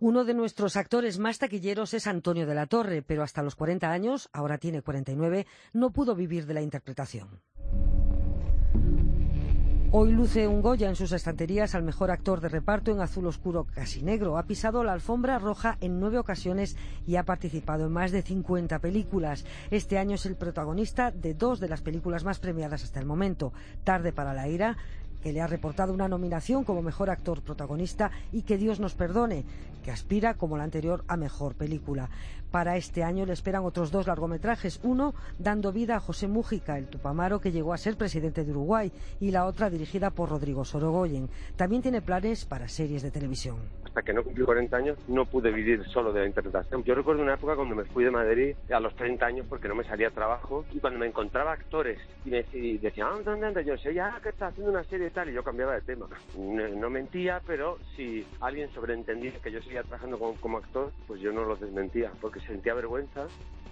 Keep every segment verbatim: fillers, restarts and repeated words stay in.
Uno de nuestros actores más taquilleros es Antonio de la Torre, pero hasta los cuarenta años, ahora tiene cuarenta y nueve, no pudo vivir de la interpretación. Hoy luce un Goya en sus estanterías al mejor actor de reparto en azul oscuro casi negro. Ha pisado la alfombra roja en nueve ocasiones y ha participado en más de cincuenta películas. Este año es el protagonista de dos de las películas más premiadas hasta el momento. Tarde para la ira, que le ha reportado una nominación como mejor actor protagonista, y Que Dios nos perdone, que aspira, como la anterior, a mejor película. Para este año le esperan otros dos largometrajes, uno dando vida a José Mújica, el Tupamaro que llegó a ser presidente de Uruguay, y la otra dirigida por Rodrigo Sorogoyen. También tiene planes para series de televisión. Hasta que no cumplí cuarenta años no pude vivir solo de la interpretación. Yo recuerdo una época cuando me fui de Madrid a los treinta años porque no me salía trabajo, y cuando me encontraba actores y me decían, ah, ¿dónde andas? Yo sé, ya que estás haciendo una serie y tal, y yo cambiaba de tema. No, no mentía, pero si alguien sobreentendía que yo seguía trabajando como, como actor, pues yo no lo desmentía, porque sentía vergüenza.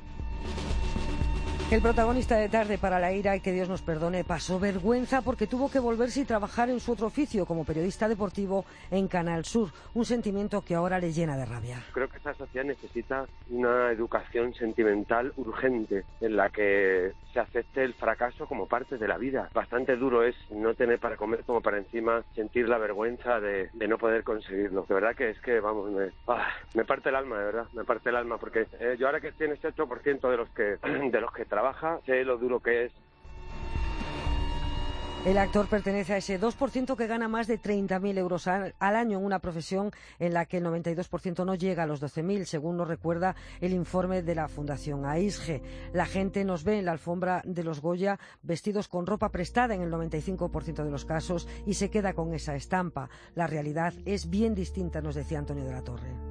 El protagonista de Tarde para la ira y Que Dios nos perdone pasó vergüenza porque tuvo que volverse y trabajar en su otro oficio como periodista deportivo en Canal Sur, un sentimiento que ahora le llena de rabia. Creo que esta sociedad necesita una educación sentimental urgente en la que se acepte el fracaso como parte de la vida. Bastante duro es no tener para comer como para encima sentir la vergüenza de, de no poder conseguirlo. De verdad que es que, vamos, me, ah, me parte el alma, de verdad, me parte el alma, porque eh, yo ahora que estoy en este ocho por ciento de los que, de los que trabajo, Trabaja, sé lo duro que es. El actor pertenece a ese dos por ciento que gana más de treinta mil euros al año en una profesión en la que el noventa y dos por ciento no llega a los doce mil, según nos recuerda el informe de la Fundación AISGE. La gente nos ve en la alfombra de los Goya vestidos con ropa prestada en el noventa y cinco por ciento de los casos y se queda con esa estampa. La realidad es bien distinta, nos decía Antonio de la Torre.